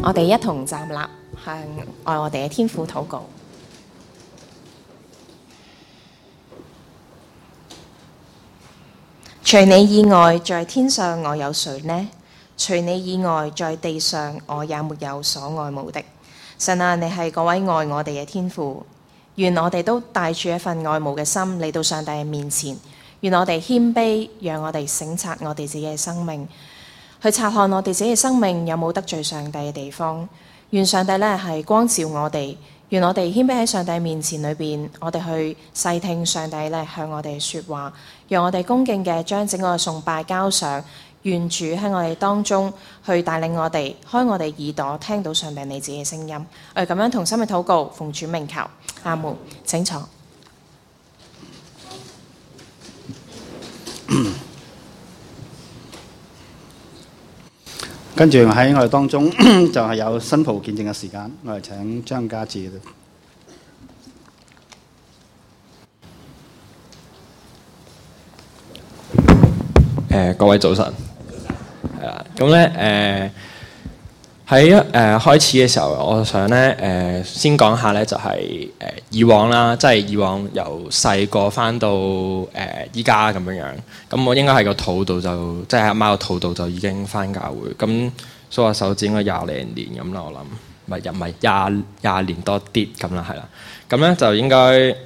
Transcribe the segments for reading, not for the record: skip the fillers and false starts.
我哋一同站立，向愛我哋嘅天父禱告。除你以外，在天上我有誰呢？除你以外，在地上我也沒有所愛慕的。神啊，你係嗰位愛我哋嘅天父，願我哋都帶住一份愛慕嘅心嚟到上帝嘅面前。願我哋謙卑，讓我哋省察我哋自己嘅生命，去察看我哋自己嘅生命有冇得罪上帝嘅地方。願上帝呢係光照我哋，願我哋謙卑喺上帝面前裏邊，我哋去細聽上帝呢向我哋説話，讓我哋恭敬嘅將整個崇拜交上。願主喺我哋當中去帶領我哋，開我哋耳朵，聽到上帝你自己嘅聲音。我哋咁樣同心嘅禱告，奉主名求，阿門。請坐。 跟住喺我哋當中就係有新袍見證嘅時間，我哋請張家志。 各位早晨。係啦，咁咧喺開始嘅時候，我想咧先講下咧，就係以往啦，即係以往由細個翻到依家咁樣樣。咁我應該係個肚度就，即係阿媽個肚度就已經翻教會。咁數下手指應該20零年咁啦，我諗唔係廿年多啲咁啦，係啦。咁咧就應該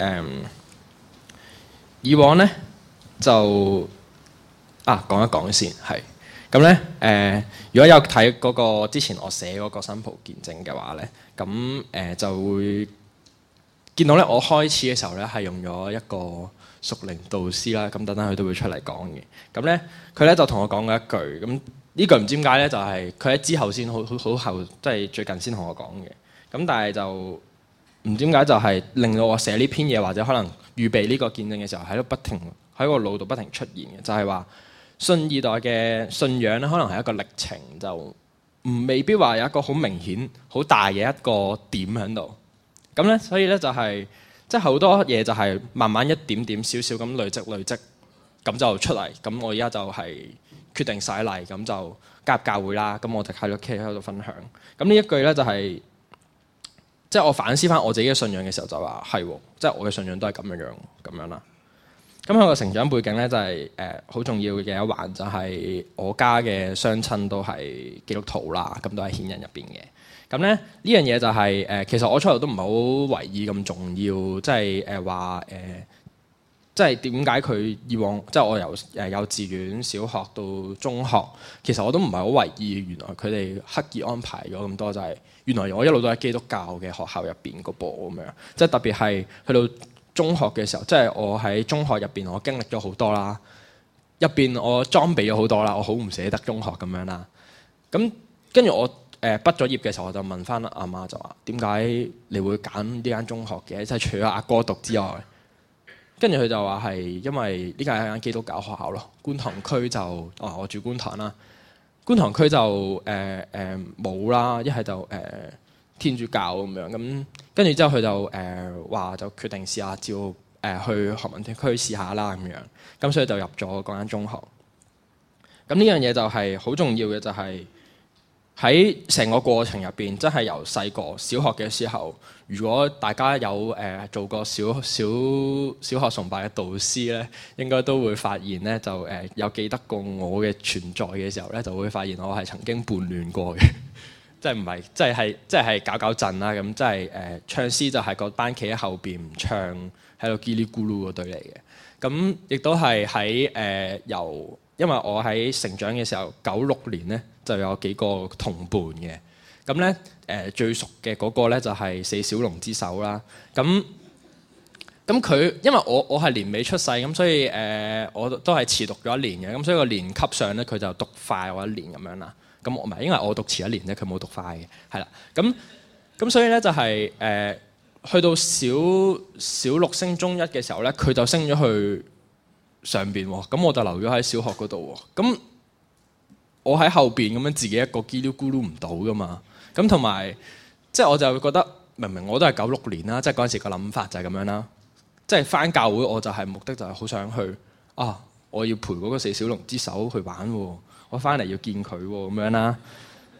以往咧就講一講先係。咁咧，如果有睇嗰個之前我寫嗰個新袍見證嘅話咧，咁就會見到咧，我開始嘅時候咧係用咗一個屬靈導師啦，咁等等佢都會出嚟講嘅。咁咧，佢咧就同我講過一句，咁呢句唔知點解咧，就係佢喺之後先好後，即係最近先同我講嘅。咁但係就唔知點解就係令到我寫呢篇嘢或者可能預備呢個見證嘅時候，喺度不停喺個腦度不停出現嘅，就係話。信二代嘅信仰咧，可能係一個歷程，就未必話有一個好明顯、好大嘅一個點喺度。咁咧，所以咧就係即係好多嘢就係慢慢一點點少少咁累積，咁就出嚟。咁我而家就係決定洗禮，咁就加入教會啦。咁我就喺度分享。咁呢一句咧就係即係我反思翻我自己嘅信仰嘅時候就話係喎，即係我嘅信仰都係咁樣啦。咁佢個成長背景咧就係好重要嘅一環，就係我家嘅雙親都係基督徒啦，咁都係顯人入邊嘅。咁咧呢樣嘢就係其實我初頭都唔係好為意咁重要，即係話即係點解佢以往即係我由幼稚園、小學到中學，其實我都唔係好為意。原來佢哋刻意安排咗咁多，就係原來我一路都喺基督教嘅學校入邊個噃咁樣，即係特別係去到中學嘅時候，即係我喺中學入邊，我經歷咗好多啦。入邊我裝備咗好多啦，我好唔捨得中學咁樣啦。咁跟住我畢咗業嘅時候，我就問翻阿媽就話：點解你會揀呢間中學嘅？即係除咗阿哥讀之外，跟住佢就話係因為呢間係間基督教學校咯。觀塘區就我住觀塘啦，觀塘區就冇啦，一係就天主教咁樣咁。跟住之後佢就話就決定試下照去何文田區試下啦咁樣，咁所以就入咗嗰間中學。咁呢樣嘢就係好重要嘅，就係喺成個過程入邊，真係由細個小學嘅時候，如果大家有做過小學崇拜嘅導師咧，應該都會發現咧，就有記得過我嘅存在嘅時候咧，就會發現我係曾經叛亂過嘅。即係唔係，即係搞震啦咁，即係唱詩就係個班企喺後邊唔唱，喺度嘰哩咕嚕嗰隊嚟嘅。咁亦都係喺因為我喺成長嘅時候，96年咧就有幾個同伴嘅。咁咧最熟嘅嗰個咧就係四小龍之首啦。咁佢因為我係年尾出世，咁所以我都係遲讀咗一年嘅。咁所以個年級上咧佢就讀快我一年咁樣啦。咁我唔係，因為我讀遲一年咧，佢冇讀快嘅，係啦。咁所以咧就係去到小六升中一嘅時候咧，佢就升咗去上邊喎。咁我就留咗喺小學嗰度喎。咁我喺後邊咁樣自己一個嘰哩咕嚕唔到噶嘛。咁同埋即係我就會覺得明明我都係96年啦，即係嗰陣時個諗法就係咁樣啦。即係返教會我就係目的就係好想去我要陪嗰個四小龍之首去玩喎。我翻嚟要見佢喎，咁樣啦。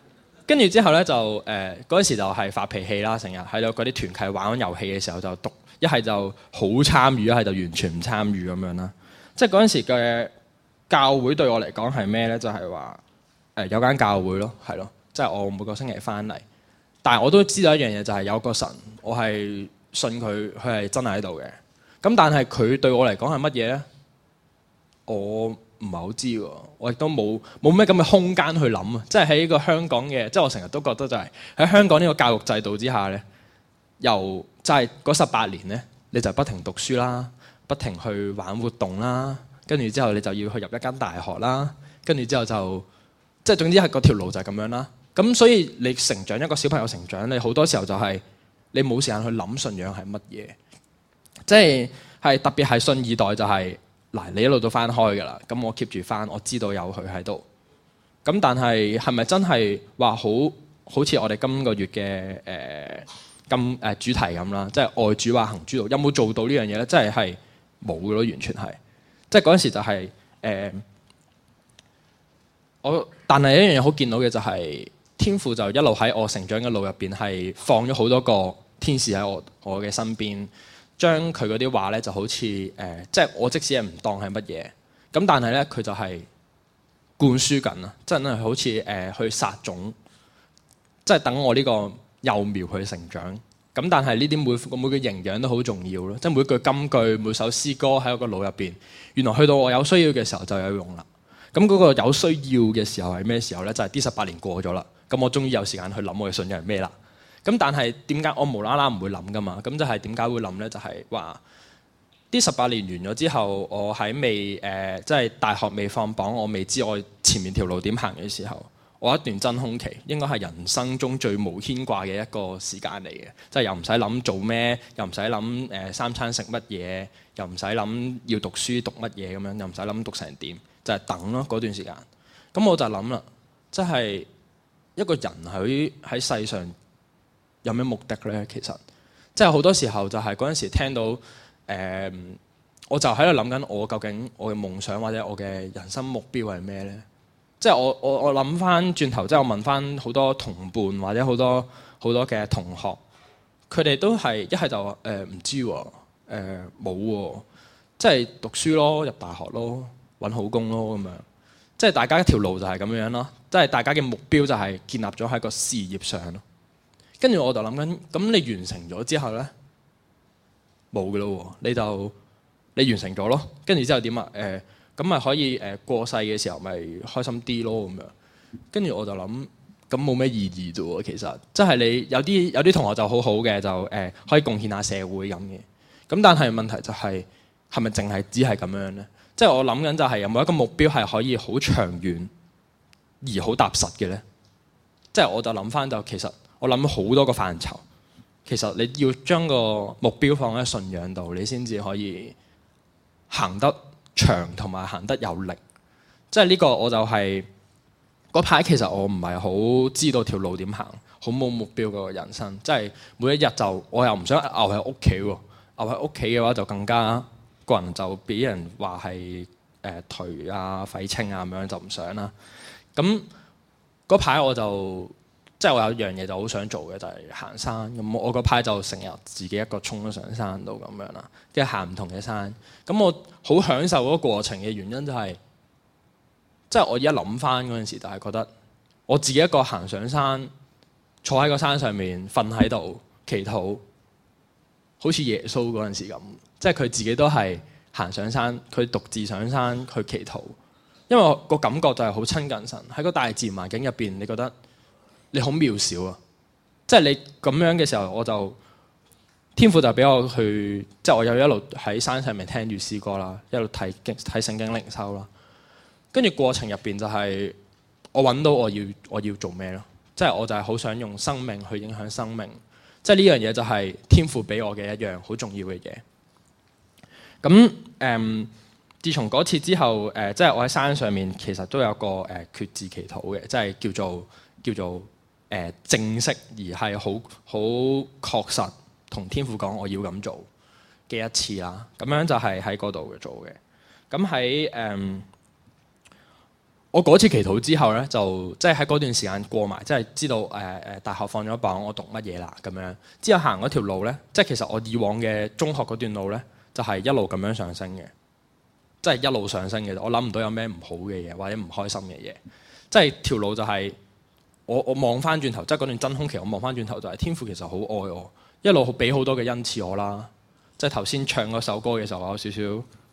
跟住之後咧就嗰陣時就係發脾氣啦，成日喺度嗰啲團契玩遊戲嘅時候就一係就好參與，一係就完全唔參與咁樣啦。即係嗰陣時嘅教會對我嚟講係咩咧？就係話有間教會咯，係咯，即係我每個星期翻嚟，但係我都知道一樣嘢就係有個神，我係信佢係真係喺度嘅。咁但係佢對我嚟講係乜嘢咧？我唔係好知喎，我亦都冇咩咁嘅空間去諗啊！即係喺呢個香港嘅，即係我成日都覺得就係喺香港呢個教育制度之下咧，由就係嗰18年咧，你就不停讀書啦，不停去玩活動啦，跟住之後你就要去入一間大學啦，跟住之後就即係總之係嗰條路就係咁樣啦。咁所以你成長一個小朋友成長，你好多時候就係你冇時間去諗信仰係乜嘢，即係特別係信二代就係。嗱，你一路都翻開㗎啦，咁我 keep 住翻，我知道有佢喺度。咁但係咪真係話好似我哋今個月嘅主題咁啦，即係愛主話行主道，有冇做到呢樣嘢咧？真係冇嘅咯，完全係。即係嗰陣時就係但係一樣嘢好見到嘅就係天父就一路喺我成長嘅路入邊係放咗好多個天使喺我嘅身邊。將佢嗰啲話咧就好似即係我即使係唔當係乜嘢，咁但係咧佢就係灌輸緊啊，真係好似去撒種，即係等我呢個幼苗去成長。咁但係呢啲每個營養都好重要咯，即係每句金句、每首詩歌喺我個腦入邊，原來去到我有需要嘅時候就有用啦。咁嗰個有需要嘅時候係咩時候咧？就係啲18年過咗啦，咁我終於有時間去諗我嘅信仰係咩啦。咁但係點解我無啦啦唔會諗噶嘛？咁就係點解會諗咧？就係話啲18年完咗之後，我喺未即係大學未放榜，我未知我前面條路點行嘅時候，我一段真空期應該係人生中最無牽掛嘅一個時間嚟嘅，即係又唔使諗做咩，又唔使諗三餐食乜嘢，又唔使諗要讀書讀乜嘢咁樣，又唔使諗讀成點，就係等咯嗰段時間。咁我就諗啦，即係一個人喺世上有咩目的咧？其實即係好多時候就係嗰陣時聽到我就喺度諗緊我究竟我嘅夢想或者我嘅人生目標係咩咧？即係我諗翻轉頭，即係我問翻好多同伴或者好多嘅同學，佢哋都係一係就話唔知喎，冇喎，即係讀書咯，入大學咯，揾好工咯咁樣。即係大家一條路就係咁樣咯，即係大家嘅目標就係建立咗喺個事業上咯。跟住我就諗緊，咁你完成咗之後咧，冇嘅咯喎，你完成咗咯，跟住之後點啊？咁咪可以過世嘅時候咪開心啲咯咁樣。跟住我就諗，咁冇咩意義啫喎，其實即係你有啲同學就好好嘅，就可以貢獻下社會咁嘅。咁但係問題就係咪淨係只係咁樣咧？即係我諗緊就係有冇一個目標係可以好長遠而好踏實嘅咧？即係我就諗翻就其實。我諗好多個範疇，其實你要將個目標放喺信仰度，你先至可以行得長同埋行得有力。即係呢個我就係嗰排其實我唔係好知道條路點行，好冇目標個人生。即係每一日就我又唔想牛喺屋企喎，牛喺屋企嘅話就更加個人就俾人話係頹啊、廢青啊咁樣就唔想啦。咁嗰排我就。即係我有一樣嘢就好想做嘅，就係行山。咁我嗰排就成日自己一個衝咗上山度咁樣啦，跟住行唔同嘅山。咁我好享受嗰個過程嘅原因就係，即係我而家諗翻嗰陣時，就係覺得我自己一個行上山，坐喺個山上面瞓喺度祈禱，好似耶穌嗰陣時咁。即係佢自己都係行上山，佢獨自上山去祈禱，因為我個感覺就係好親近神。喺個大自然環境入邊，你覺得你好渺小啊！即係你咁樣嘅時候，我就天父就俾我去，即係我又一路喺山上面聽住詩歌啦，一路睇聖經靈修啦。跟住過程入邊就係我揾到我要做咩咯？即係我就係好想用生命去影響生命。即係呢樣嘢就係天父俾我嘅一樣好重要嘅嘢。咁自從嗰次之後，即係我喺山上面其實都有個決志祈禱嘅，即係叫做正式而係好確實同天父講我要咁做嘅一次啦。咁樣就係喺嗰度做嘅。咁喺我嗰次祈禱之後咧，就即係喺嗰段時間過埋，即係知道大學放咗榜，我讀乜嘢啦咁樣。之後行嗰條路咧，即係其實我以往嘅中學嗰段路咧，就係一路咁樣上升嘅，即係一路上升嘅。我諗唔到有咩唔好嘅嘢或者唔開心嘅嘢，即係條路就係我望翻轉頭，即係嗰段真空期，我望翻轉頭就係天父其實好愛我，一路俾好多嘅恩賜我啦。即係頭先唱嗰首歌嘅時候，我有少少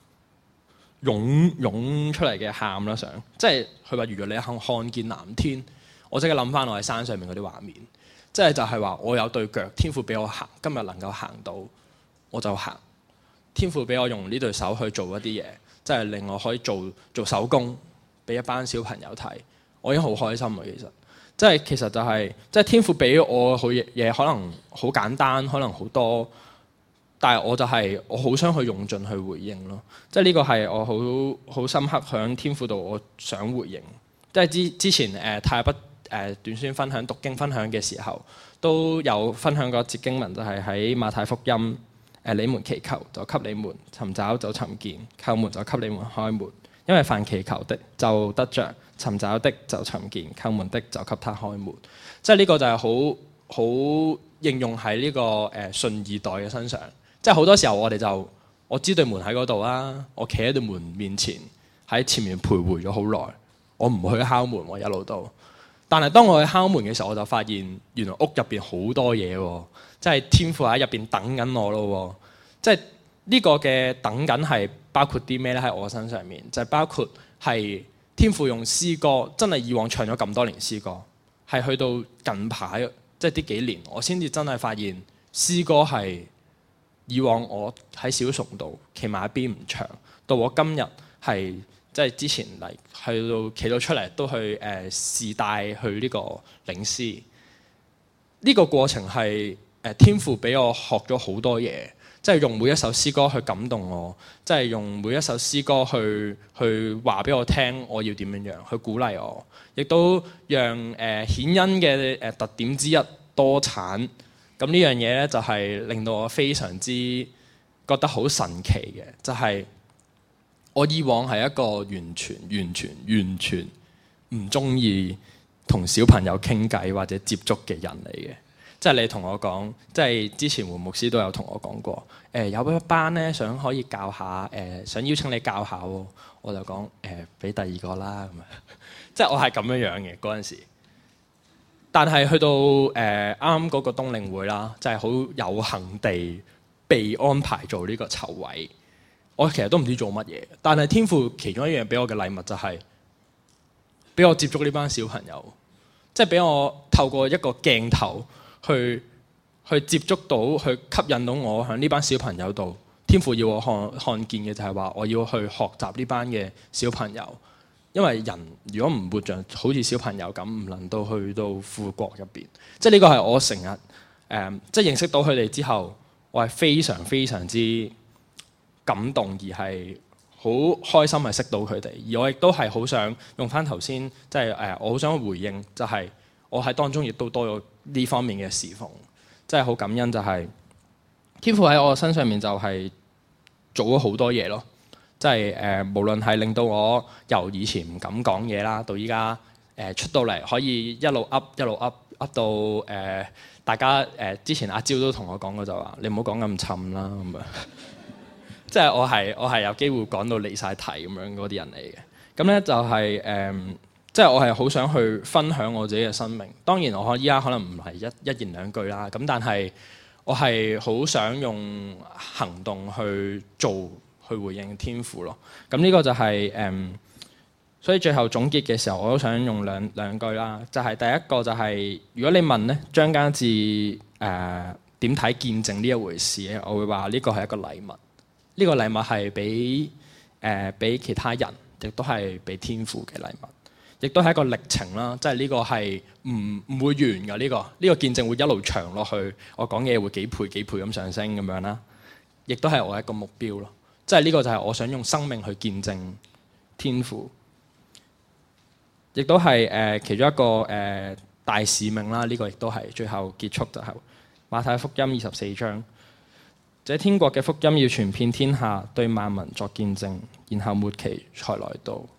湧出嚟嘅喊啦，想即係佢話如果你看見藍天，我即刻諗翻我喺山上面嗰啲畫面，即係就係話我有對腳，天父俾我行，今日能夠行到我就行。天父俾我用呢對手去做一啲嘢，即係令我可以做手工俾一班小朋友睇，我已經好開心啊！其實就係即係天父俾我好嘢，可能好簡單，可能好多。但係我好想去用盡去回應咯，即係呢個係我好深刻響天父度，我想回應。即係之前太北短宣分享讀經分享嘅時候，都有分享過一節經文，就係喺馬太福音你們祈求就給你們，尋找就尋見，叩門就給你們開門。因為凡祈求的就得着，尋找的就尋見，叩門的就給他開門。即係呢個就係好應用喺呢個信二代嘅身上。即係好多時候我知對門喺嗰度啦，我企喺對門面前，喺前面徘徊咗好耐，我唔去敲門喎，一路都。但係當我去敲門嘅時候，我就發現原來屋入邊好多嘢喎，即係天父喺入邊等緊我咯。即係呢個嘅等緊係包括啲咩咧？喺我身上面就係包括係天父用詩歌，真係以往唱咗咁多年詩歌，係去到近排即係呢幾年，我先至真係發現詩歌係。以往我喺小崇度企埋一邊唔唱，到我今日係即係之前嚟去到企到出嚟都去試帶去呢個領詩。呢個過程係天父俾我學咗好多嘢，即係用每一首詩歌去感動我，即係用每一首詩歌去話俾我聽我要點樣樣，去鼓勵我，亦都讓顯恩嘅特點之一多產。咁呢樣嘢咧就係令到我非常之覺得好神奇嘅，就係我以往係一個完全唔中意同小朋友傾偈或者接觸嘅人嚟嘅。即係你同我講，即係之前胡牧師都有同我講過，有一班咧想可以教下，想邀請你教下喎，我就講俾第二個啦咁樣。即係我係咁樣嘅嗰陣時。但係去到啱啱嗰個冬令會啦，就係好有幸地被安排做呢個籌委。我其實都唔知做乜嘢，但係天父其中一樣俾我嘅禮物就係俾我接觸呢班小朋友，即係俾我透過一個鏡頭去接觸到，去吸引到我喺呢班小朋友度。天父要我看見嘅就係話，我要去學習呢班嘅小朋友。因為人如果唔活像好似小朋友咁，唔能到去到父國入邊，即係呢個係我成日即係認識到佢哋之後，我係非常之感動，而係好開心係識到佢哋。而我亦都係好想用翻頭先，即係我好想回應，就係我喺當中亦都多咗呢方面嘅侍奉，即係好感恩，就係天父喺我身上面就係做咗好多嘢咯。即係無論係令到我由以前唔敢講嘢啦，到依家出到嚟可以一路 up 到大家之前阿蕉都同我講過就話，你唔好講咁沉啦咁啊！即係我係有機會講到離晒題咁樣嗰啲人嚟嘅。咁咧就係即係我係好想去分享我自己嘅生命。當然我依家可能唔係一言兩句啦，咁但係我係好想用行動去做。去回應天父咯，咁呢個就係所以最後總結嘅時候，我都想用兩句啦。就係第一個就係，如果你問咧張家志點睇見證呢一回事咧，我會話呢個係一個禮物。呢個禮物係俾其他人，亦都係俾天父嘅禮物，亦都係一個歷程啦。即係呢個係唔會完㗎。呢個見證會一路長落去，我講嘢會幾倍咁上升咁樣啦。亦都係我一個目標咯。即係呢個就係我想用生命去見證天父，亦都係其中一個大使命啦。呢個亦都係最後結束就係馬太福音24章，這天國嘅福音要傳遍天下，對萬民作見證，然後末期才來到。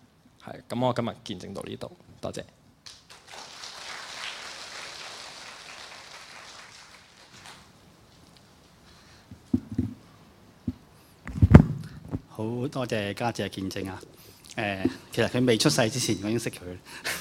係咁，我今日見證到呢度，多謝。 好多謝家姐嘅見證啊！其實佢未出世之前，我已經識佢。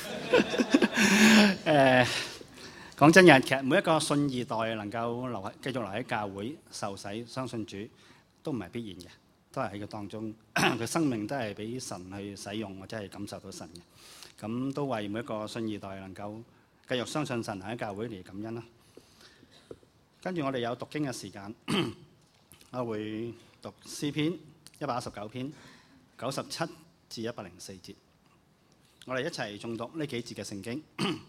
講真嘅，其實每一個信二代能夠繼續留喺教會受洗、相信主，都唔係必然嘅，都係喺佢當中，佢生命都係俾神去使用，或者係感受到神嘅。咁都為每一個信二代能夠繼續相信神喺教會嚟感恩啦。跟住我哋有讀經嘅時間，我會讀詩篇119篇97至104節，我哋一齊誦讀呢幾節嘅聖經。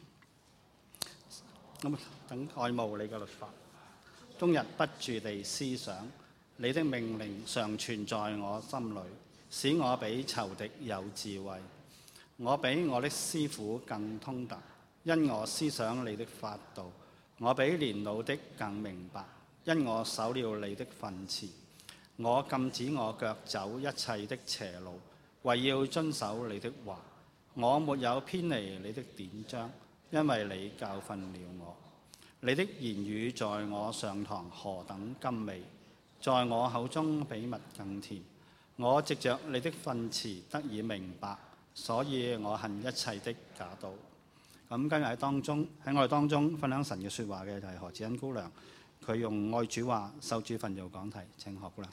咁等愛慕你嘅律法，終日不住地思想，你的命令常存在我心裏，使我比仇敵有智慧。我比我的師傅更通達，因我思想你的法度。我比年老的更明白，因我守了你的訓詞。我禁止我腳走一切的邪路，為要遵守你的話。我沒有偏離你的典章，因為你教訓了我。你的言語在我上膛何等甘美，在我口中比蜜更甜。我藉着你的訓詞得以明白，所以我恨一切的假道。咁今日喺我哋當中分享神嘅説話嘅就係何子欣姑娘，佢用愛主話受主訓做講題。請何姑娘。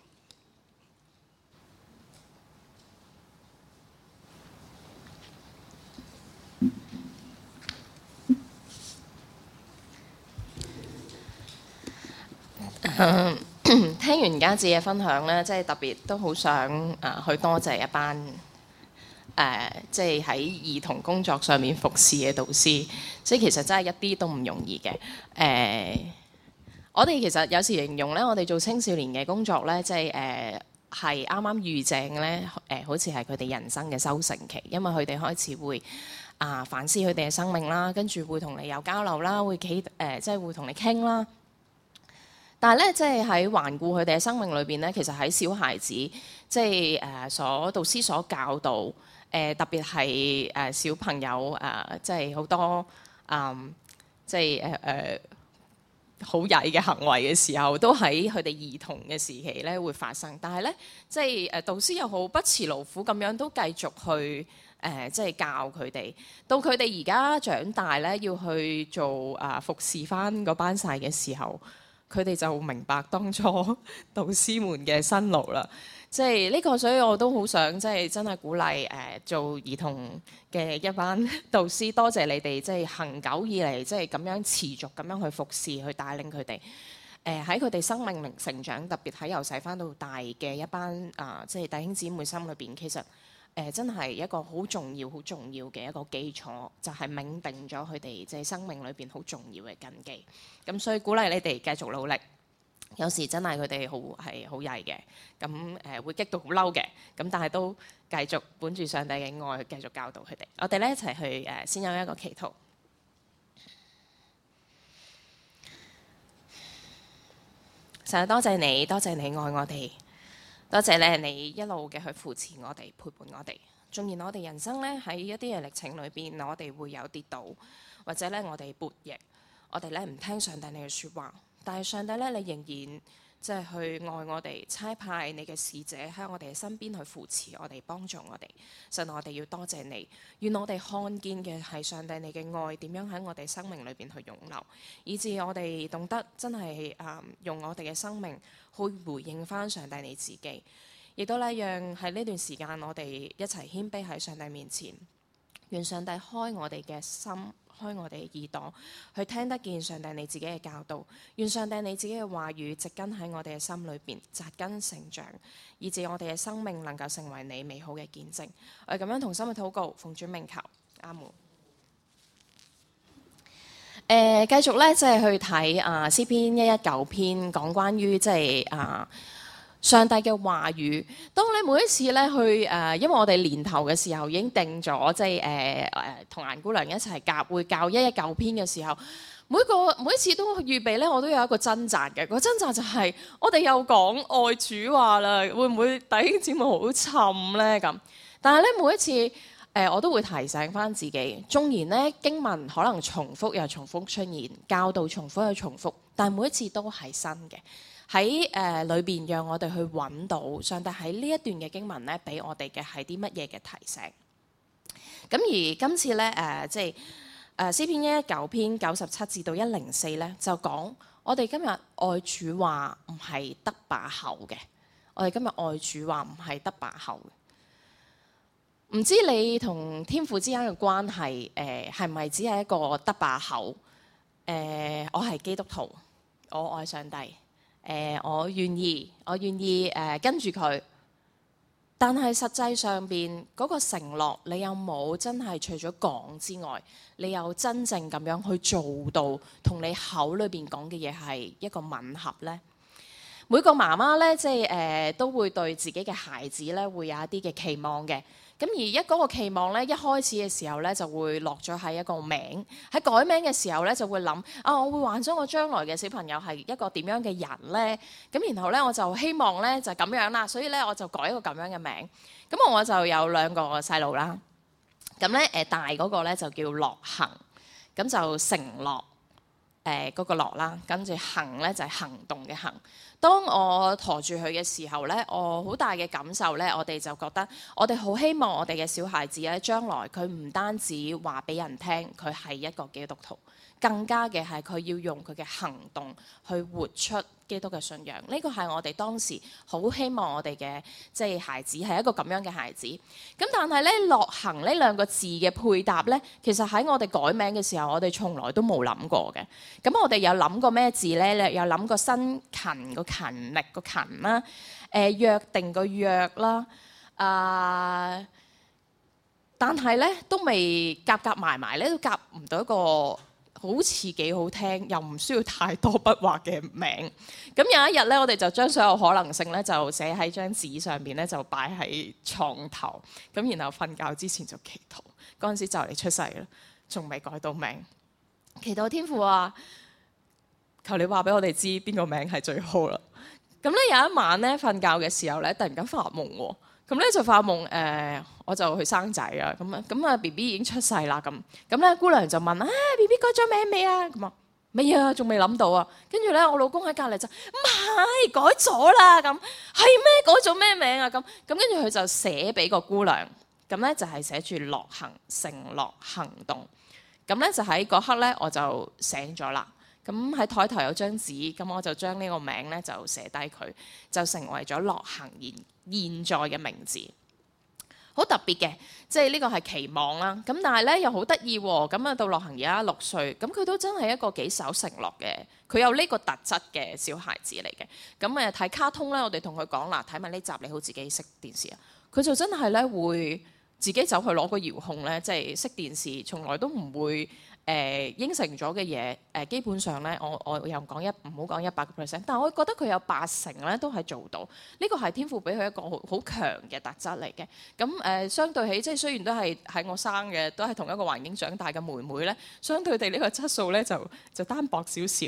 聽完家姐嘅分享咧，即係特別都好想去多謝一班即係喺兒童工作上面服侍嘅導師，即係其實真係一啲都唔容易嘅。我哋其實有時形容咧，我哋做青少年嘅工作咧，即係係啱啱遇正咧，好似係佢哋人生嘅收成期，因為佢哋開始會反思佢哋嘅生命啦，跟住會同你有交流啦，即係會同你傾啦。但係咧，即係喺環顧佢哋嘅生命裏邊咧，其實喺小孩子，即係導師所教導，特別係小朋友即係好多即係好曳嘅行為嘅時候，都喺佢哋兒童嘅時期咧會發生。但係咧，即係導師又好不辭勞苦咁樣都繼續去即係教佢哋。到佢哋而家長大咧，要去做服侍翻嗰班細嘅時候，佢哋就明白當初導師們嘅辛勞啦，即係呢個，所以我都好想即係真係鼓勵做兒童嘅一班導師，多謝你哋即係恆久以嚟即係咁樣持續咁樣去服侍，去帶領佢哋喺佢哋生命成長，特別喺由細翻到大嘅一班即係弟兄姊妹心裏邊，其實真係一個好重要嘅一個基礎，就係銘定咗佢哋即係生命裏邊好重要嘅根基。咁所以鼓勵你哋繼續努力。有時真係佢哋係好曳嘅，咁會激到好嬲嘅，咁但係都繼續本住上帝嘅愛去繼續教導佢哋。我哋咧一齊去先有一個祈禱。神，多謝你愛我哋。多謝咧，你一路嘅去扶持我哋，陪伴我哋。縱然我哋人生咧喺一啲嘅歷程裏邊，我哋會有跌倒，或者咧我哋悖逆，我哋咧唔聽上帝你嘅説話，但係上帝咧，你仍然即係去愛我哋，差派你嘅使者喺我哋嘅身邊去扶持我哋，幫助我哋。神，我哋要多謝你，願我哋看見嘅係上帝你嘅愛點樣喺我哋生命裏邊去湧流，以致我哋懂得真係用我哋嘅生命去回應翻上帝你自己，亦都咧讓喺呢段時間我哋一齊謙卑喺上帝面前，願上帝開我哋嘅心，開我哋嘅耳朵，去聽得見上帝你自己嘅教導，願上帝你自己嘅話語植根喺我哋嘅心裏邊，扎根成長，以致我哋嘅生命能夠成為你美好嘅見證。我哋咁樣同心去禱告，奉主名求，阿門。繼續咧，即係去睇詩篇119篇，講關於即係上帝嘅話語。當你每一次咧去因為我哋年頭嘅時候已經定咗，即係同顏姑娘一齊會教119篇嘅時候，每一次都預備咧，我都有一個掙扎嘅。個掙扎就係我哋又講愛主話啦，會唔會弟兄姊妹好沉咧咁？但係咧每一次我都會提醒翻自己，縱然咧經文可能重複又重複出現，教導重複又重複，但每一次都係新嘅。喺裏邊，讓我哋去揾到上帝喺呢一段嘅經文咧，俾我哋嘅係啲乜嘢嘅提醒。咁而今次咧詩篇119篇97至到104咧，就講我哋今日愛主話唔係得把口嘅，我哋今日愛主話唔係得把口嘅。唔知你同天父之間嘅關係，係咪只係一個得把口？我係基督徒，我愛上帝，我願意跟住佢。但係實際上邊嗰個承諾，你有冇真係除咗講之外，你有真正咁樣去做到，同你口裏邊講嘅嘢係一個吻合呢？每個媽媽咧，都會對自己嘅孩子咧，會有一啲嘅期望嘅。咁而嗰個期望咧，一開始嘅時候咧，就會落咗喺一個名。喺改名嘅時候咧，就會諗我會幻想我將來嘅小朋友係一個點樣嘅人咧。咁然後咧，我就希望咧就咁樣啦，所以咧我就改一個咁樣嘅名。咁我就有2個細路啦。咁咧大嗰個咧就叫樂行，咁就承諾嗰個樂啦，跟住行咧就係行動嘅行。當我陀住佢嘅時候咧，我好大嘅感受咧，我哋就覺得我哋好希望我哋嘅小孩子咧，將來佢唔單止話俾人聽佢係一個基督徒，更加嘅係佢要用佢嘅行動去活出基督嘅信仰。呢個係我哋當時好希望我哋嘅孩子係一個咁樣嘅孩子。咁但係咧，樂行呢2個字嘅配搭咧，其實喺我哋改名嘅時候，我哋從來都冇諗過嘅。咁我哋有諗過咩字咧？有諗過辛勤個勤力個勤啦，約定個約啦，但係咧都未夾埋咧，都夾唔到一個好似幾好聽又唔需要太多筆畫嘅名。咁有一日咧，我哋就將所有可能性咧就寫喺張紙上邊咧，就擺喺床頭。咁然後瞓覺之前就祈禱。嗰陣時就嚟出世啦，仲未改到名。祈禱天父啊，求你話俾我哋知邊個名係最好啦。咁咧有一晚咧瞓覺嘅時候咧，突然間發夢喎。咁咧就發夢我就去生仔啊。咁啊 BB 已經出世啦。咁咧姑娘就問BB 改咗名未啊？咁啊未啊，仲未諗到啊。跟住咧我老公喺隔離就唔係改咗啦。咁係咩？改咗咩名啊？咁跟住佢就寫俾個姑娘。咁咧就係寫住樂行承諾行動。咁咧就喺嗰刻咧我就醒咗啦。咁喺台頭有張紙，咁我就將呢個名咧就寫低佢，就成為咗樂行現在嘅名字。好特別嘅，即係呢個係期望啦。咁但係咧又好得意喎。咁啊到樂行而家6歲，咁佢都真係一個幾守承諾嘅。佢有呢個特質嘅小孩子嚟嘅。咁睇卡通咧，我哋同佢講啦，睇埋呢集你好自己熄電視啊。佢就真係咧會自己走去攞個遙控咧，即係熄電視，從來都唔會應承咗嘅嘢。基本上咧，我又唔好講100%，但係我覺得佢有80%咧都係做到。呢個係天父俾佢一個好強嘅特質嚟嘅。咁相對起即係雖然都係喺我生嘅，都係同一個環境長大嘅妹妹咧，相對地呢個質素咧就單薄少少。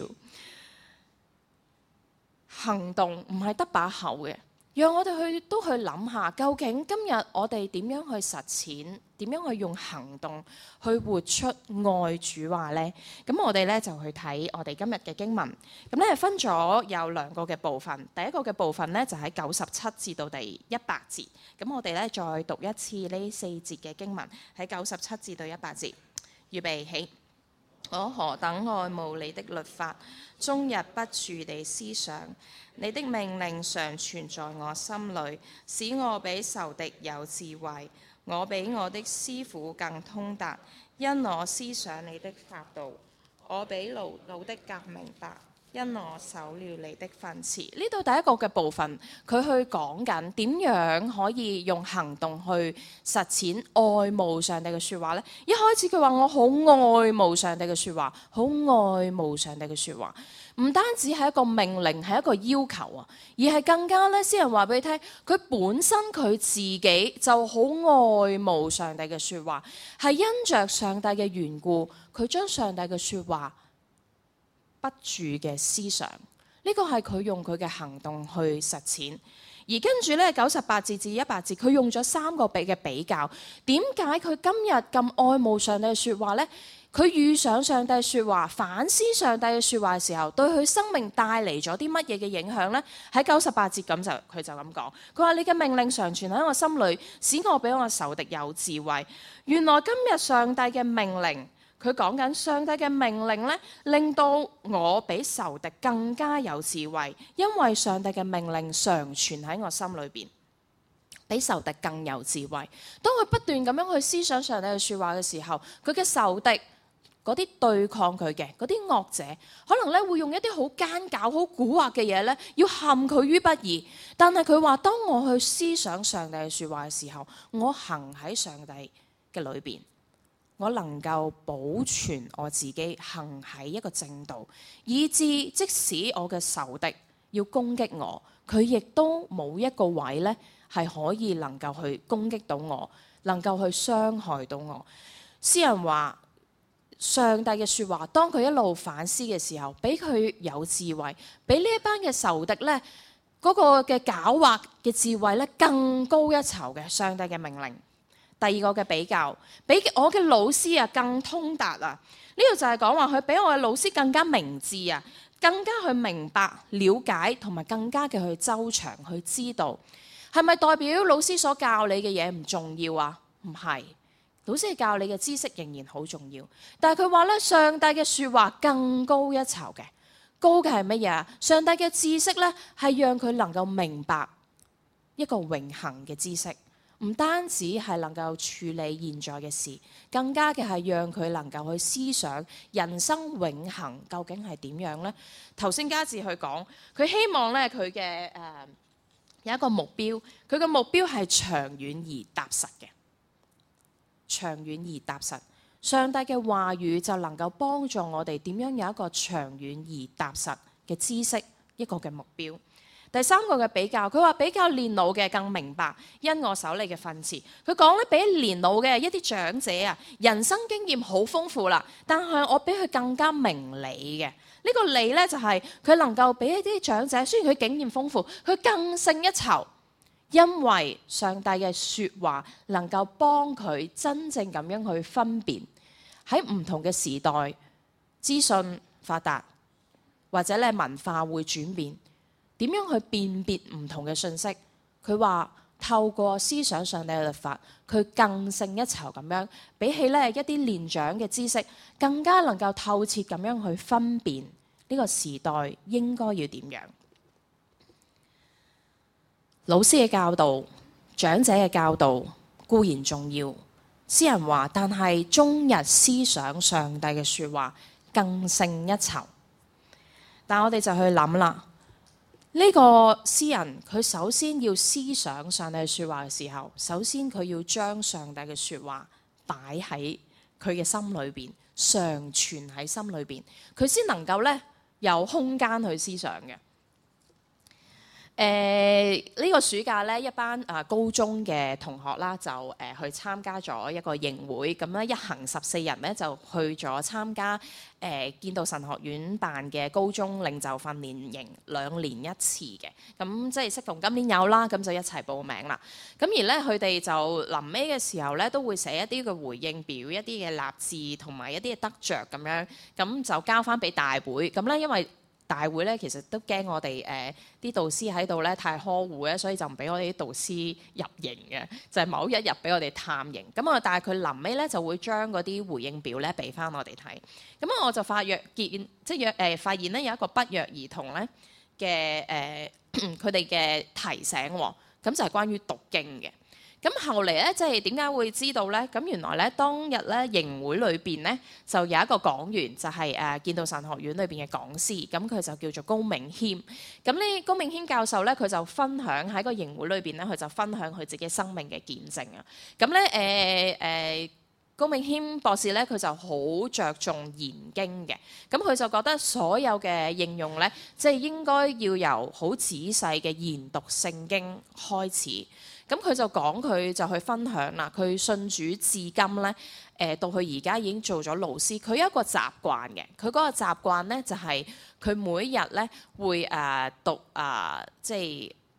行動唔係得把口嘅。讓我哋都去諗下，究竟今日我哋點樣去實踐，點樣去用行動去活出愛主話呢？咁我哋咧就去睇我哋今日嘅經文。咁咧分咗有2個嘅部分。第一個嘅部分咧就喺97至到第100節。咁我哋咧再讀一次呢4節嘅經文，喺97至到100節。預備起。我何等愛慕你的律法，終日不住地思想。你的命令常存在我心裏，使我比仇敵有智慧，我比我的師傅更通達。因我思想你的法度，我比勞碌的更明白。因我守了你的訓詞。呢度第一個嘅部分，佢去講緊點樣可以用行動去實踐愛慕上帝嘅説話呢？一開始佢話我好愛慕上帝嘅説話，好愛慕上帝嘅説話，唔單止係一個命令，係一個要求啊，而係更加咧，詩人話俾你聽，佢本身佢自己就好愛慕上帝嘅説話，係因着上帝嘅緣故，佢將上帝嘅説話不住嘅思想，呢個係佢用佢嘅行動去實踐。 而跟住咧98節至100節，佢用咗3個嘅比較。點解佢今日咁愛慕上帝嘅説話呢？佢遇上上帝嘅説話，反思上帝嘅説話嘅時候，對佢生命帶嚟咗啲乜嘢嘅影響呢？喺98節佢就咁講，佢話：你嘅命令常存喺我心裏，使我比我仇敵有智慧。原來今日上帝嘅命令，佢講緊上帝嘅命令呢，令到我比仇敵更加有智慧，因為上帝嘅命令常存喺我心裏邊，比仇敵更有智慧。當佢不斷咁樣去思想上帝嘅説話嘅時候，佢嘅仇敵，嗰啲對抗佢嘅嗰啲惡者，可能咧會用一啲好奸狡、好蠱惑嘅嘢咧，要陷佢於不義。但係佢話：當我去思想上帝嘅説話嘅時候，我行喺上帝嘅裏邊，我能夠保存我自己，行喺一個正道，以致即使我嘅仇敵要攻擊我，佢亦都冇一個位咧係可以能夠去攻擊到我，能夠去傷害到我。詩人話：上帝嘅説話，當佢一路反思嘅時候，俾佢有智慧，俾呢一班嘅仇敵呢嗰個嘅狡猾嘅智慧呢更高一籌嘅上帝嘅命令。第二個嘅比較，比我嘅老師啊更通達啊！呢度就係講話佢比我嘅老師更加明智啊，更加去明白、了解同埋更加嘅去周詳去知道，係咪代表老師所教你嘅嘢唔重要啊？唔係。老師教你嘅知識仍然好重要，但係佢話咧，上帝嘅説話更高一籌嘅，高嘅係乜嘢啊？上帝嘅知識咧，係讓佢能夠明白一個永恆嘅知識，唔單止係能夠處理現在嘅事，更加嘅係讓佢能夠去思想人生永恆究竟係點樣呢？頭先嘉志去講，佢希望咧佢嘅有一個目標，佢嘅目標係長遠而踏實嘅。長遠而踏實，上帝嘅話語就能夠幫助我哋點樣有一個長遠而踏實嘅知識，一個嘅目標。第三個嘅比較，佢話比較年老嘅更明白，因我手裏嘅訓詞。佢講咧，比年老嘅一啲長者啊，人生經驗好豐富啦，但係我比佢更加明理嘅。呢個理呢，就係佢能夠比一啲長者，雖然佢經驗豐富，佢更勝一籌。因為上帝嘅説話能夠幫佢真正咁樣去分辨喺唔同嘅時代，資訊發達或者咧文化會轉變，點樣去辨別唔同嘅信息？佢話透過思想上帝嘅律法，佢更勝一籌咁樣，比起咧一啲年長嘅知識，更加能夠透徹咁樣去分辨呢個時代應該要點樣。老師嘅教導、長者嘅教導固然重要，詩人話，但係終日思想上帝嘅説話更勝一籌。但我哋就去諗啦，呢個詩人佢首先要思想上帝嘅説話嘅時候，首先佢要將上帝嘅説話擺喺佢嘅心裏邊，常存喺心裏邊，佢先能夠咧有空間去思想嘅。呢個暑假咧，一班高中嘅同學啦，就去參加咗一個營會，咁咧一行14人咧就去咗參加建道神學院辦嘅高中領袖訓練營，2年一次嘅，咁即係適逢今年有啦，咁就一齊報名啦。咁而咧佢哋就臨尾嘅時候咧，都會寫一啲嘅回應表，一啲嘅立志同埋一啲嘅得着咁樣，咁就交翻俾大會。咁咧因為大會咧，其實都驚我哋啲導師喺度咧太呵護咧，所以就唔俾我哋啲導師入營嘅，就係某一日俾我哋探營。咁啊，但係佢臨尾咧就會將嗰啲回應表咧俾翻我哋睇。咁啊，我就發現咧有一個不約而同咧嘅佢哋嘅提醒喎，咁就係關於讀經嘅。咁後嚟咧，即係點解會知道咧？咁原來咧，當日咧營會裏邊咧，就有一個講員，就係建道神學院裏邊嘅講師，咁佢就叫做高銘謙。咁呢高銘謙教授咧，佢就分享喺個營會裏邊咧，佢就分享佢自己生命嘅見證啊。咁咧高銘謙博士咧，佢就好着重研經嘅，咁佢就覺得所有嘅應用咧，即係應該要由好仔細嘅研讀聖經開始。咁佢就講，佢就去分享啦。佢信主至今咧，到佢而家已經做咗老師。佢有一個習慣嘅，佢嗰個習慣咧就係佢每日咧會讀即係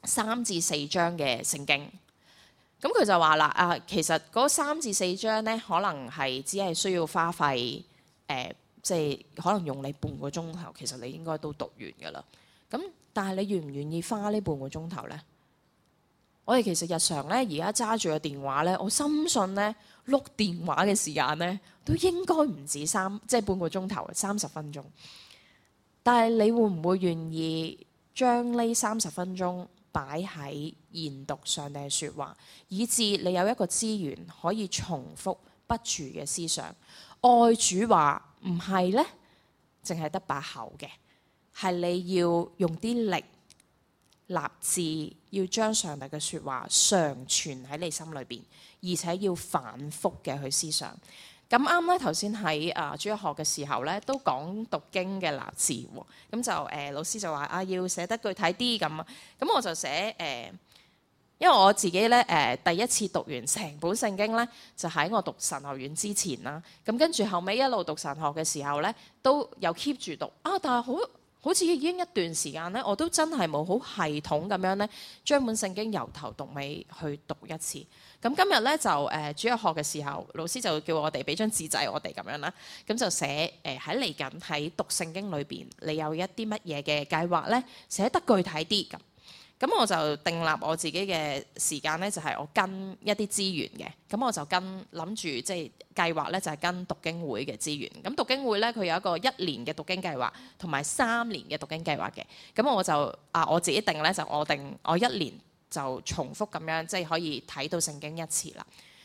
3至4章嘅聖經。咁佢就話啦，其實嗰3至4章咧，可能係只係需要花費即係可能用你半個鐘頭，其實你應該都讀完㗎啦。咁但係你願唔願意花呢半個鐘頭呢？我哋其實日常咧而家揸住個電話咧，我深信咧碌電話嘅時間咧都應該唔止即係半個鐘頭，30分鐘。但係你會唔會願意將呢30分鐘擺喺研讀上帝嘅説話，以致你有一個資源可以重複不住嘅思想？愛主話唔係呢，淨係得把口嘅，係你要用啲力立志，要將上帝嘅説話常存喺你心裏邊，而且要反覆嘅去思想。咁啱咧，頭先喺主日學嘅時候咧，都講讀經嘅立志喎。咁就老師就話要寫得具體啲咁。咁我就寫因為我自己咧第一次讀完成本聖經咧，就喺我讀神學院之前啦。咁跟住後尾一路讀神學嘅時候咧，都有 keep 住讀但係好似已經一段時間咧，我都真係冇好系統咁樣咧，將本聖經由頭讀尾去讀一次。咁今日咧就主日學嘅時候，老師就叫我哋俾張紙仔我哋咁樣啦，咁就寫喺嚟緊喺讀聖經裏邊，你有一啲乜嘢嘅計劃咧，寫得具體啲咁。咁我就訂立我自己嘅時間咧，就係我跟一啲資源嘅。咁我就諗住即係計劃咧，就係跟讀經會嘅資源。咁讀經會咧，佢有一個1年嘅讀經計劃，同埋3年嘅讀經計劃嘅。咁我就我自己定咧，就我定我1年就重複咁樣，即係可以睇到聖經1次啦。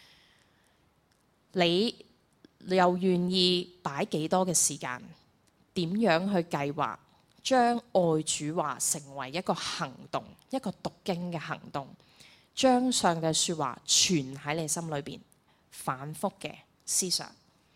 你又願意擺幾多嘅時間？點樣去計劃？將愛主話成為一個行動，一個讀經嘅行動，將上帝説話存喺你心裏邊，反覆嘅思想。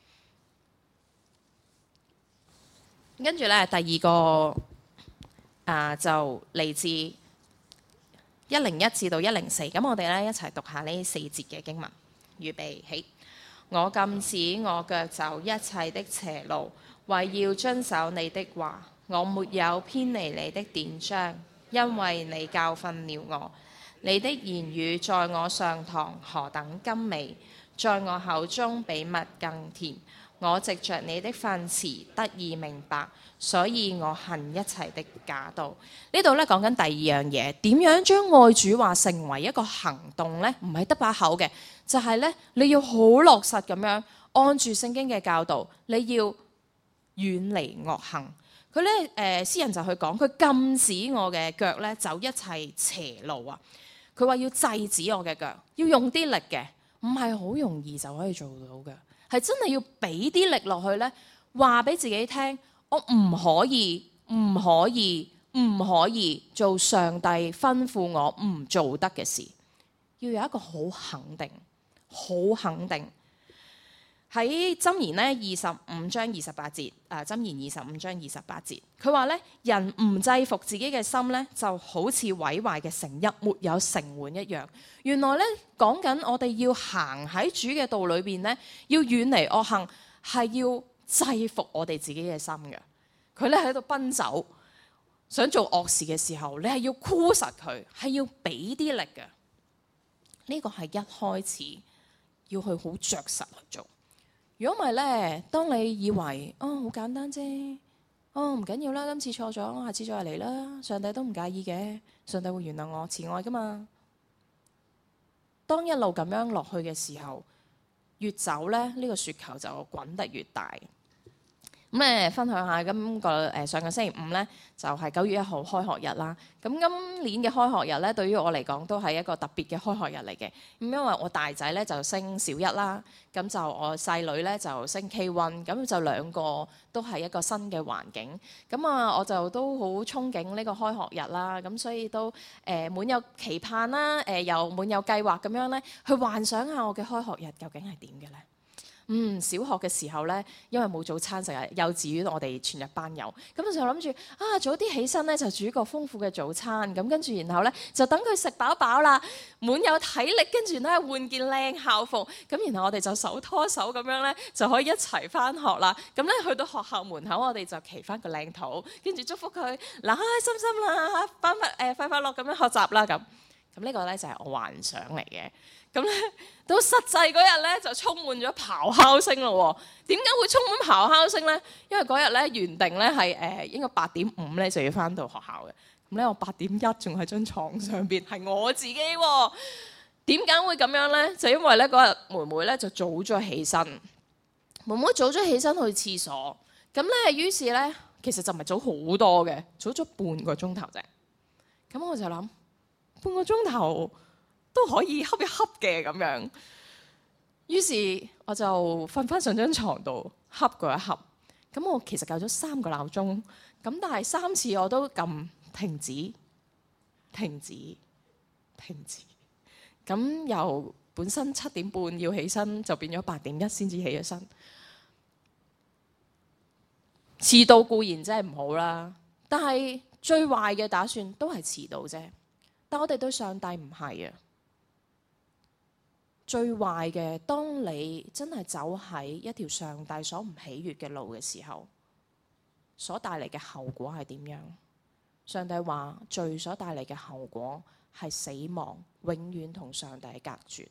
跟住咧，第二個就嚟自101至到104。咁我哋咧一齊讀下呢4節嘅經文。預備起，我禁止我腳走一切的邪路，為要遵守你的話。我沒有偏離你的典章，因為你教訓了我。你的言語在我上膛何等甘美，在我口中比蜜更甜。我藉着你的訓詞得以明白，所以我恨一切的假道。呢度咧講緊第二樣嘢，點樣將愛主話成為一個行動呢？唔係得把口嘅，就係咧你要好落實咁樣按住聖經嘅教導，你要遠離惡行。佢咧詩人就去講，佢禁止我嘅腳咧走一切邪路啊！佢話要制止我嘅腳，要用啲力嘅，唔係好容易就可以做到嘅，係真係要俾啲力落去咧，話俾自己聽，我唔可以做上帝吩咐我唔做得嘅事，要有一個好肯定。喺箴言咧25章28節，箴言25章28節，佢話咧人唔制服自己嘅心咧，就好似毀壞嘅城邑沒有城垣一樣。原來咧講緊我哋要行喺主嘅道裏邊咧，要遠離惡行，係要制服我哋自己嘅心嘅。佢咧喺度奔走，想做惡事嘅時候，你係要箍實佢，係要俾啲力嘅。呢個係一開始要去好着實去做。如果唔係咧，當你以為好簡單啫，唔緊要啦，今次錯咗，下次再嚟啦，上帝都唔介意嘅，上帝會原諒我，慈愛噶嘛。當一路咁樣落去嘅時候，越走咧，呢個雪球就滾得越大。咁分享下今個上個星期五咧，就係9月1號開學日啦。咁今年嘅開學日咧，對於我嚟講都係一個特別嘅開學日嚟嘅。咁因為我大仔咧就升小1啦，咁就我細女咧就升 K1，咁就兩個都係一個新嘅環境。咁我就都好憧憬呢個開學日啦。咁所以都滿有期盼啦，又滿有計劃咁樣咧，去幻想下我嘅開學日究竟係點嘅咧。 小學嘅時候咧，因為冇早餐食啊，幼稚園我哋全日班有，咁我就諗住早啲起身咧就煮個豐富嘅早餐，咁跟住然後咧就等佢食飽飽啦，滿有體力，跟住咧換件靚校服，咁然後我哋就手拖手咁樣咧就可以一齊翻學啦。咁咧去到學校門口，我哋就祈翻個靚禱，跟住祝福佢嗱開開心心啦，快快樂咁樣學習啦咁。咁呢個咧就係我幻想嚟嘅。咁咧到實際嗰日咧就充滿咗咆哮聲咯喎。點解會充滿咆哮聲咧？因為嗰日咧原定咧係應該8:05咧就要翻到學校嘅。咁咧我8:01仲喺張床上邊，係我自己喎。點解會咁樣咧？就因為咧嗰日妹妹咧就早咗起身，妹妹早咗起身去廁所。咁咧於是咧其實就唔係早好多嘅，早咗半個鐘頭啫。咁我就諗半個鐘頭都可以恰一恰嘅咁樣，於是我就瞓翻上張床度恰嗰一恰。咁我其實校咗3個鬧鐘，咁但係3次我都撳停止、停止、停止。咁由本身7:30要起身，就變咗8:01先至起咗身。遲到固然真係唔好啦，但係最壞嘅打算都係遲到啫。但我哋對上帝唔係啊，最壞嘅，當你真係走喺一條上帝所唔喜悅嘅路嘅時候，所帶嚟嘅後果係點樣？上帝話罪所帶嚟嘅後果係死亡，永遠同上帝隔絕。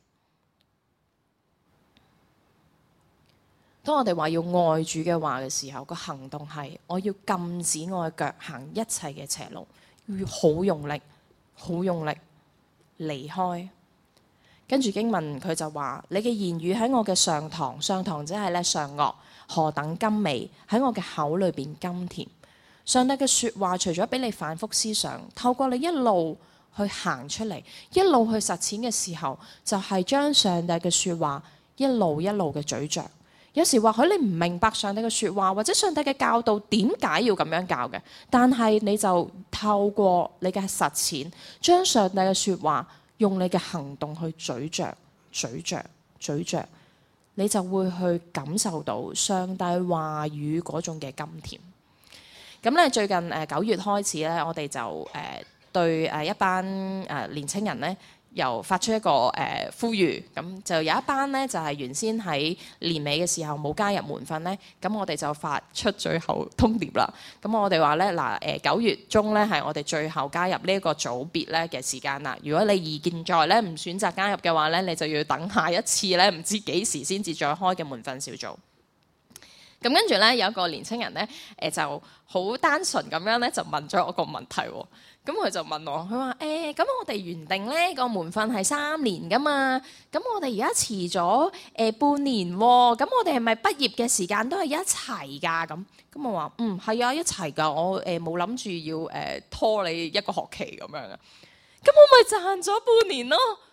當我哋話要愛主嘅話嘅時候，個行動係我要禁止我嘅腳行一切嘅邪路，要好用力。好用力離開，跟住經文佢就話：你嘅言語喺我嘅上堂，上堂即係咧上顎，何等甘美，喺我嘅口裏邊甘甜。上帝嘅説話，除咗俾你反覆思想，透過你一路去行出嚟，一路去實踐嘅時候，就係將上帝嘅説話一路一路嘅咀嚼。有時或許你唔明白上帝嘅説話，或者上帝嘅教導點解要咁樣教嘅，但係你就透過你嘅實踐，將上帝嘅説話用你嘅行動去咀嚼、咀嚼、咀嚼，你就會去感受到上帝話語嗰種嘅甘甜。咁咧最近9月開始咧，我哋就對一班年青人咧，又發出一個呼籲，咁就有一班咧就係原先喺年尾嘅時候冇加入門訓咧，咁我哋就發出最後通牒啦。咁我哋話咧9月中咧係我哋最後加入呢一個組別咧嘅時間啦。如果你意見在咧唔選擇加入嘅話咧，你就要等下一次咧唔知幾時先至再開嘅門訓小組。咁跟住咧有一個年青人咧就好單純咁樣咧就問咗我個問題喎。咁佢就問我，佢話咁我哋原定咧個門訓係3年噶嘛，咁我哋而家遲咗半年喎，咁我哋係咪畢業嘅時間都係一齊㗎？咁我話係啊，一齊㗎，我冇諗住要拖你一個學期咁樣啊，咁我咪賺咗半年咯？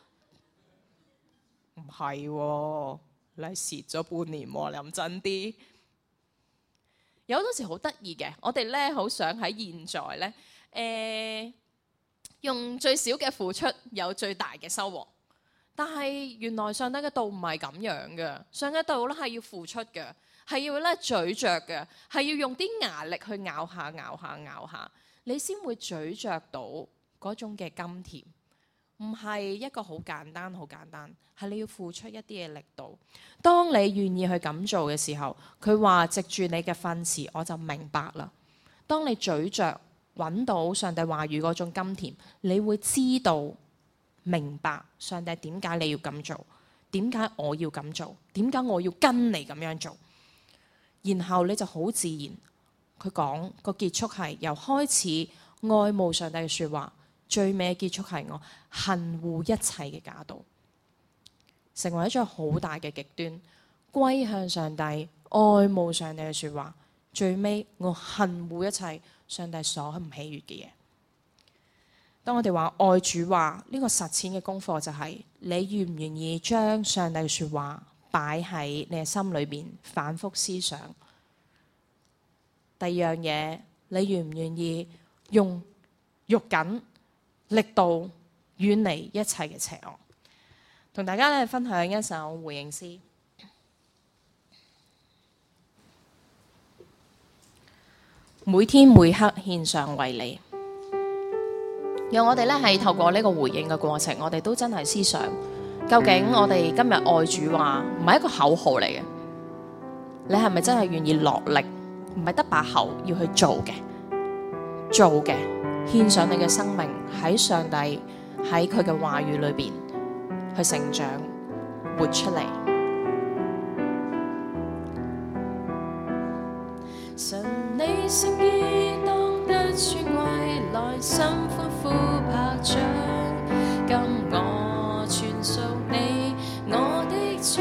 唔係喎，你係蝕咗半年喎，你諗真啲。有好多時好得意嘅，我哋咧好想喺現在咧。用最少嘅付出有最大嘅收穫，但係原來上帝嘅道唔係咁樣嘅。上帝嘅道咧係要付出嘅，係要咧咀嚼嘅，係要用啲牙力去咬下咬下咬下，你先會咀嚼到嗰種嘅甘甜。唔係一個好簡單好簡單，係你要付出一啲嘅力度。當你願意去咁做嘅時候，佢話藉住你嘅訓詞，我就明白啦。當你咀嚼揾到上帝話語嗰種甘甜，你會知道明白上帝點解你要咁做，點解我要咁做，點解我要跟你咁樣做，然後你就好自然。佢講個結束係由開始愛慕上帝嘅説話，最尾嘅結束係我恨惡一切嘅假道，成為一種好大嘅極端，歸向上帝，愛慕上帝嘅説話，最尾我恨惡一切上帝所唔喜悅嘅嘢。當我哋話愛主話，呢個實踐嘅功課就係你願唔願意將上帝嘅説話擺喺你嘅心裏邊，反覆思想。第二樣嘢，你願唔願意用肉緊力度遠離一切嘅邪惡？同大家咧分享一首回應詩。 每天每刻獻上為你。讓我哋咧係透過呢個回應嘅過程，我哋都真係思想，究竟我哋今日愛主話唔係一個口號嚟嘅，你係咪真係願意落力？唔係得把口要去做嘅，獻上你嘅生命喺上帝喺佢嘅話語裏邊去成長，活出嚟。 神你聖意當得尊貴，來心歡呼拍掌，今我全屬你，我的主。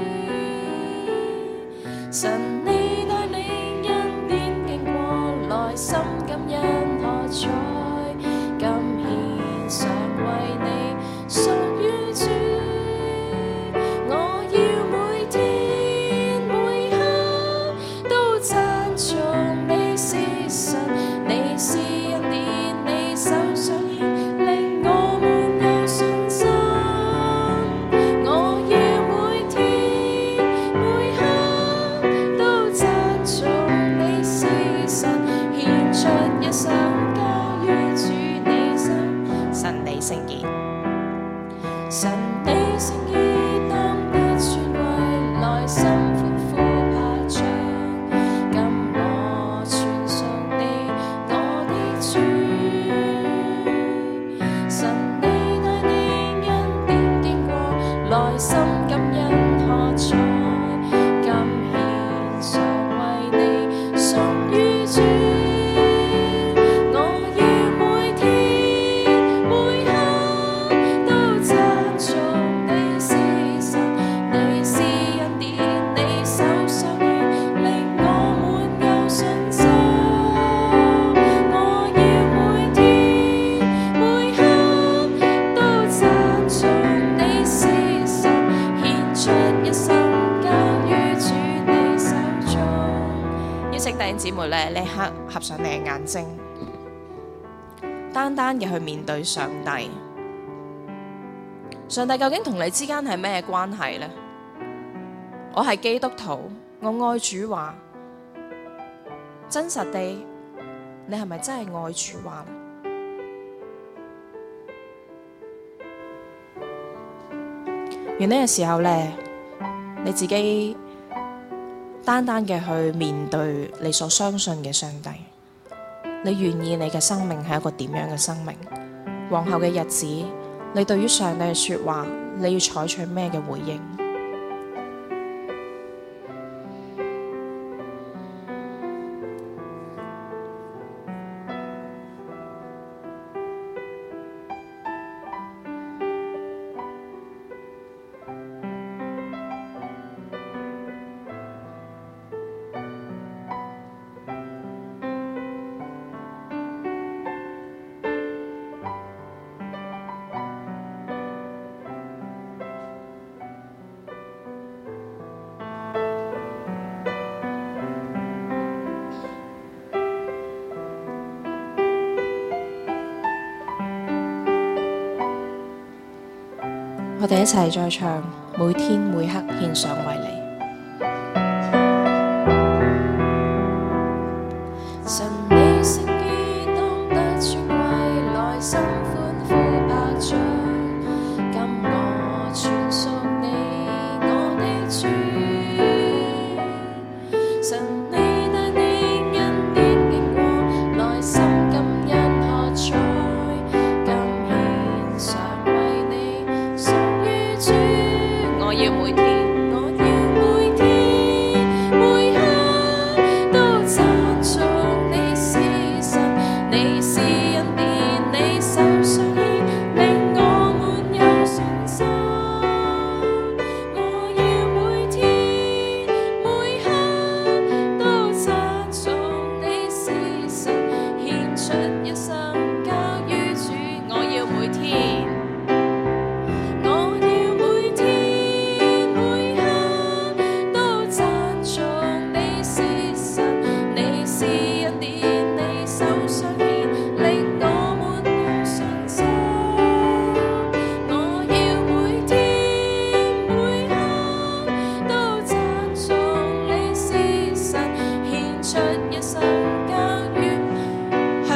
神你帶領恩典經過，來心感恩喝彩，今獻上為你屬於主。我要每天每刻都讚頌你是神，你是恩典，你手上牽，令我滿有信心。我要每天每刻都讚頌你是神，獻出一生交於主你手。 神你聖潔， 神你聖意當得尊貴，來心歡呼拍掌，今我全屬你，我的主。神你帶領恩典經過，來心感恩喝彩，今獻上為你屬於主。我要每天每刻都讚頌你是神，你是恩典，你手上牽，令我滿有信心。我要每天每刻都讚頌你是神，獻出一生交於主你手中。 邀請弟兄姊妹咧，呢一刻合上你嘅眼睛，單單嘅去面對上帝。上帝究竟同你之間係咩關係呢？我係基督徒，我愛主話，真實地，你係咪真係愛主話呢？願呢個時候呢，你自己單單嘅去面對你所相信嘅上帝。你願意你嘅生命係一個點樣嘅生命？往後嘅日子，你對於上帝嘅說話，你要採取咩嘅回應？我哋一齊再唱，每天每刻獻上為你。 神你聖意當得尊貴，來心歡呼拍掌，今我全屬你，我的主。神你帶領恩典經過，來心感恩喝彩，今獻上為你屬於主。我要每天每刻都讚頌你是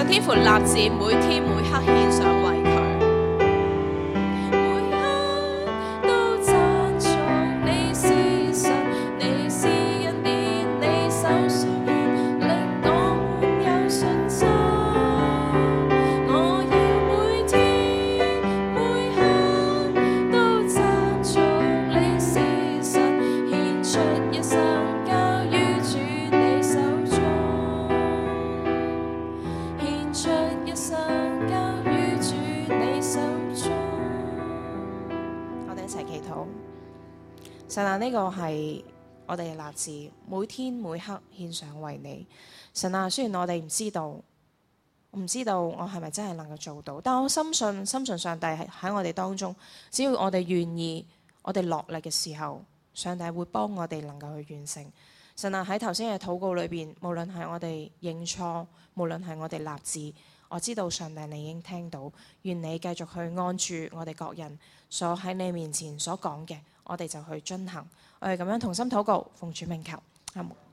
天父立志每天每刻獻上為佢，每刻都讚頌你是神，你是恩典，你手上權令我滿有信心。我要每天每刻都讚頌你是神，獻出一生交於主你手中。獻出一生交於主你手中。 我哋一齊祈禱。神啊，呢個係我哋嘅立志，每天每刻獻上為你。神啊，雖然我哋唔知道，我唔知道我係咪真係能夠做到，但我深信上帝喺我哋當中，只要我哋願意，我哋落力嘅時候，上帝會幫我哋能夠去完成。神啊，喺頭先嘅禱告裏邊，無論係我哋認錯，無論係我哋立志，我知道上帝你已經聽到，願你繼續去按住我哋各人所喺你面前所講嘅，我哋就去遵行。我哋咁樣同心禱告，奉主名求，阿門。